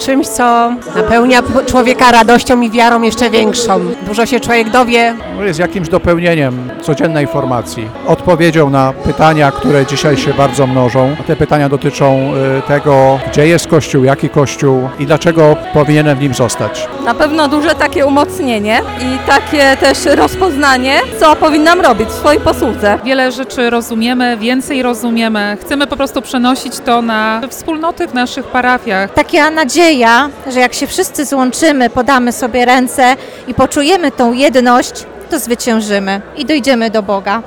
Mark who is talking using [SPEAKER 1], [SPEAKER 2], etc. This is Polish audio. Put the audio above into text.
[SPEAKER 1] czymś, co napełnia człowieka radością i wiarą jeszcze większą. Dużo się człowiek dowie.
[SPEAKER 2] Jest jakimś dopełnieniem codziennej formacji, odpowiedzią na pytania, które dzisiaj się bardzo mnożą. Te pytania dotyczą tego, gdzie jest Kościół, jaki Kościół i dlaczego powinienem w nim zostać.
[SPEAKER 3] Na pewno duże takie umocnienie i takie też rozpoznanie, co powinnam robić w swojej posłudze.
[SPEAKER 4] Wiele rzeczy rozumiemy, więcej rozumiemy. Chcemy po prostu przenosić to na wspólnoty w naszych parafiach.
[SPEAKER 5] Taka nadzieja, że jak się wszyscy złączymy, podamy sobie ręce i poczujemy tą jedność, to zwyciężymy i dojdziemy do Boga.